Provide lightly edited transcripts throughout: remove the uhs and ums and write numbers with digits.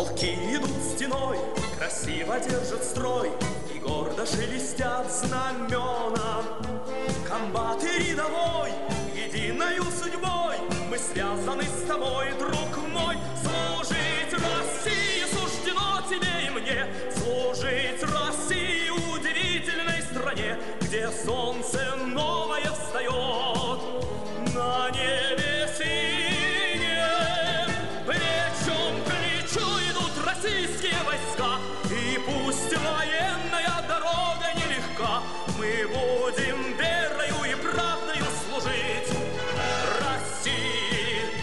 Полки идут стеной, красиво держат строй, и гордо шелестят знамена. Комбат и рядовой, единою судьбой, мы связаны с тобой, друг мой. Служить России суждено тебе и мне, служить России, удивительной стране, где солнце новое встает на небе синем. Плечом к плечу идут российские войска, и пусть военная дорога нелегка, мы будем верою и правдою служить России.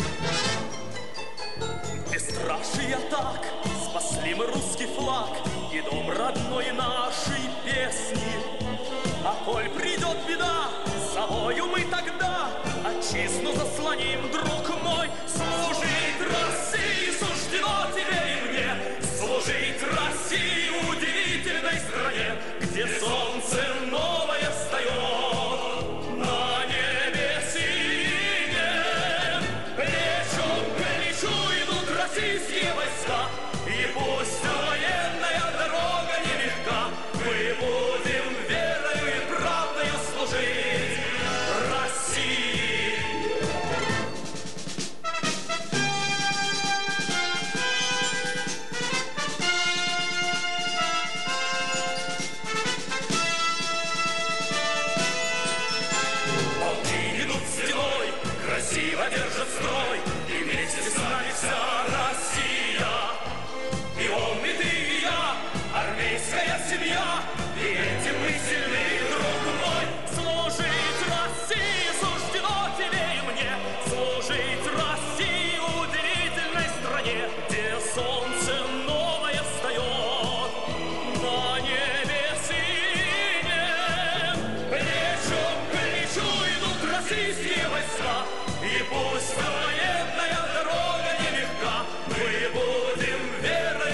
Бесстрашие атак спасли мы русский флаг и дом родной нашей песни. А коль придет беда, с собою мы тогда отчизну заслоним, друг мой. Служить России суждено тебе и мне, служить России, удивительной стране, где солнце новое встает на небе синем. Плечом к плечу идут российские войска, и пусть военная дорога нелегка, мы будем верою и правдою служить России. Полки идут стеной, красиво держат строй, и вместе с нами вся Россия. И он, и ты, и я, армейская семья, и этим мы сильны, друг мой. Служить России суждено тебе и мне, служить России, удивительной стране, где солнце новое встает на небе синем. Плечом к плечу идут российские войска, и пусть военная дорога нелегка, мы будем верой